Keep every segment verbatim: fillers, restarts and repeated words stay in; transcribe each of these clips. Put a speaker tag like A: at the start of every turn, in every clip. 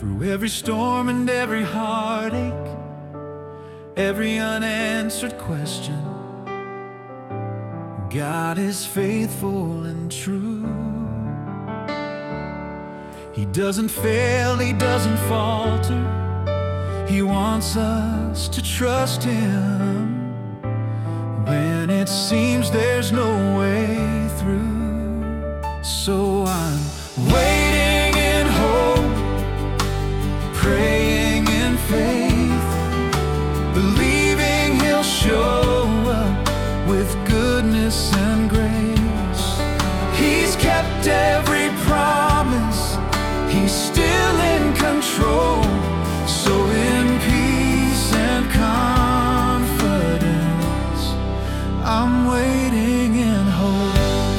A: Through every storm and every heartache, every unanswered question, God is faithful and true. He doesn't fail, He doesn't falter. He wants us to trust Him when it seems there's no way through. So I'm waiting in hope, praying in faith, believing He'll show up with goodness and grace. He's kept every promise, He's still in control. So in peace and confidence, I'm waiting in hope.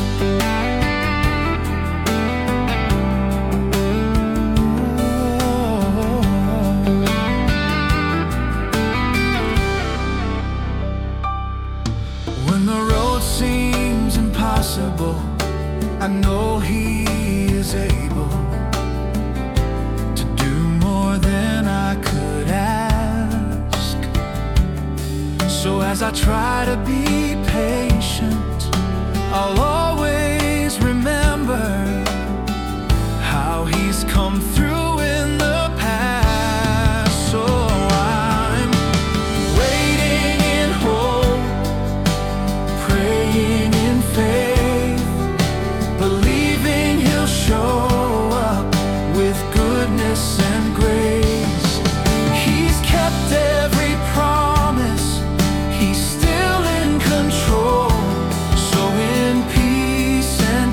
A: When the road seems impossible, I know He is able to do more than I could ask. So as I try to be patient, I'll always remember how He's come through in the past. So I'm waiting in hope, praying in faith, believing He'll show up with goodness and grace. He's kept every promise, He's still in control. So in peace and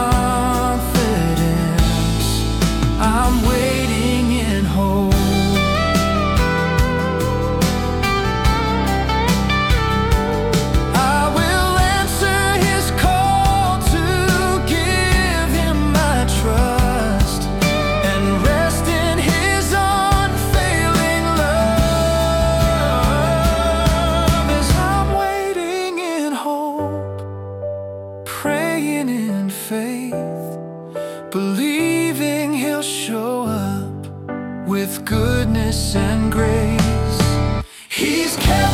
A: confidence, I'm waiting in hope. I will answer His call to give Him my trust and rest in His unfailing love. As I'm waiting in hope, praying in faith, believing He'll show up with goodness and grace. He's kept